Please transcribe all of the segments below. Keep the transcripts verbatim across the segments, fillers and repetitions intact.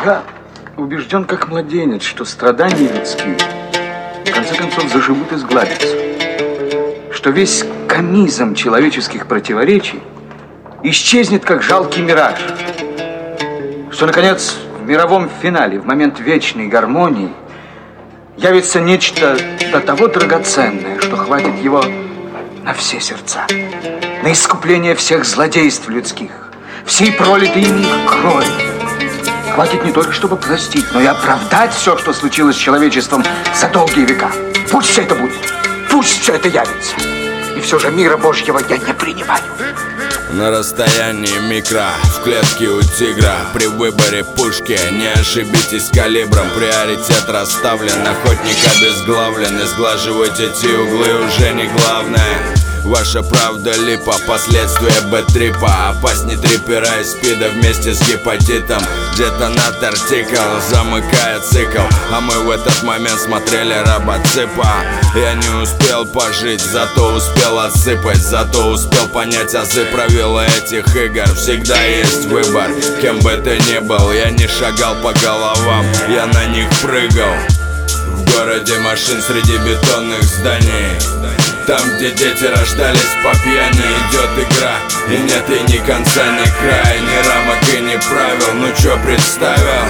Я убежден, как младенец, что страдания людские в конце концов заживут и сгладятся, что весь комизм человеческих противоречий исчезнет, как жалкий мираж, что, наконец, в мировом финале, в момент вечной гармонии, явится нечто до того драгоценное, что хватит его на все сердца, на искупление всех злодейств людских, всей пролитой ими крови. Хватит не только, чтобы простить, но и оправдать все, что случилось с человечеством за долгие века. Пусть все это будет, пусть все это явится. И все же мира Божьего я не принимаю. На расстоянии микро, в клетке у тигра. При выборе пушки не ошибитесь калибром. Приоритет расставлен, охотник обезглавлен. И сглаживать эти углы уже не главное. Ваша правда липа, последствия бэт-трипа. Опасней трипера и спида вместе с гепатитом. Детонатор тикал, замыкая цикл. А мы в этот момент смотрели робоципа. Я не успел пожить, зато успел отсыпать. Зато успел понять азы правила этих игр. Всегда есть выбор, кем бы ты ни был. Я не шагал по головам, я на них прыгал. В городе машин среди бетонных зданий. Там, где дети рождались по пьяни, идет игра. И нет и ни конца, ни края, ни рамок и ни правил. Ну чё представил?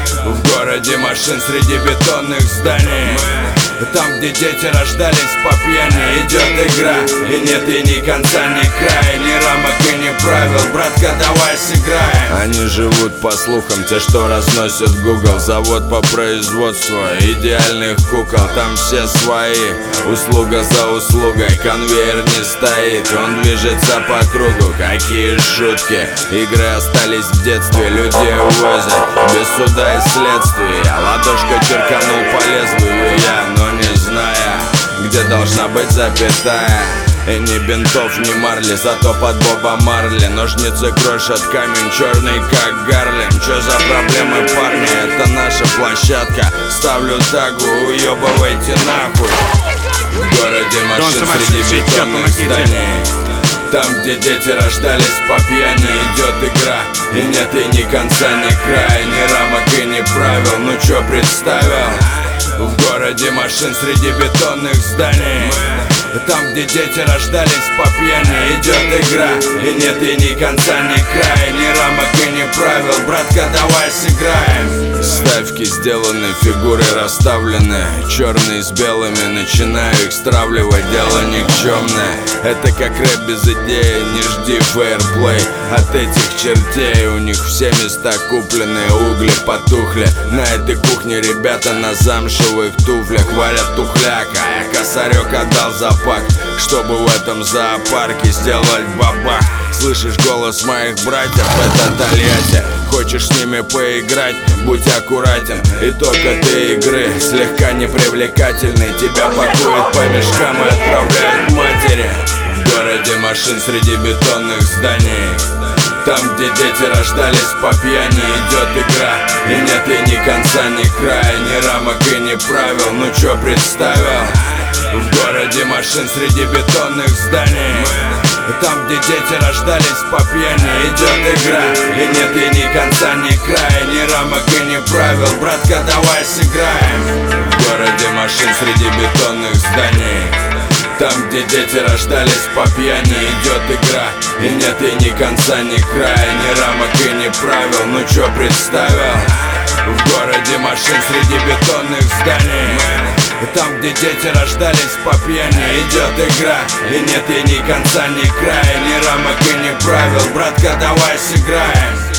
В городе машин среди бетонных зданий. Там, где дети рождались по пьяни, идет игра. И нет и ни конца, ни края, ни рамок и ни правил. Братка, давай сыграем. Они живут по слухам, те, что разносят Google. Завод по производству идеальных кукол. Там все свои, услуга за услугой. Конвейер не стоит, он движется по кругу. Какие шутки, игры остались в детстве. Люди увозят без суда и следствия. Ладошка черканул по лезвию я, но не зная, где должна быть запятая. И ни бинтов, ни марли, зато под Боба Марли. Ножницы крошат камень, черный как Гарлем. Чё за проблемы, парни, это наша площадка. Ставлю тагу, уёбывайте нахуй. В городе машин среди бетонных зданий. Там, где дети рождались по пьяни, идет игра. И нет и ни конца, ни края, ни рамок и ни правил. Ну чё представил? В городе машин среди бетонных зданий. Там, где дети рождались по пьяни, идет игра. И нет и ни конца, ни края, ни рамок и ни правил. Братка, давай сыграем. Ставки сделаны, фигуры расставлены. Черные с белыми, начинаю их стравливать. Дело никчемное, это как рэп без идеи. Не жди фейерплей от этих чертей. У них все места куплены, угли потухли. На этой кухне ребята на замшевых туфлях варят тухляк. А я косарек отдал за пак, чтобы в этом зоопарке сделать бабах. Слышишь голос моих братьев, это Тольятти. Хочешь с ними поиграть, будь аккуратен. Итог этой игры слегка непривлекательный. Тебя пакуют по мешкам и отправляют к матери. В городе машин среди бетонных зданий. Там, где дети рождались по пьяни, идет игра. И нет и ни конца, ни края, ни рамок и ни правил. Ну чё представил? В городе машин среди бетонных зданий. Там, где дети рождались по пьяни, идет игра. И нет и ни конца, ни края, ни рамок и ни правил. Братка, давай сыграем. В городе машин среди бетонных зданий. Там, где дети рождались по пьяни, идет игра. И нет и ни конца, ни края, ни рамок и ни правил. Ну чё представил? В городе машин среди бетонных зданий. Там, где дети рождались по пьяни, идет игра. И нет и ни конца, ни края, ни рамок и ни правил. Братка, давай сыграем.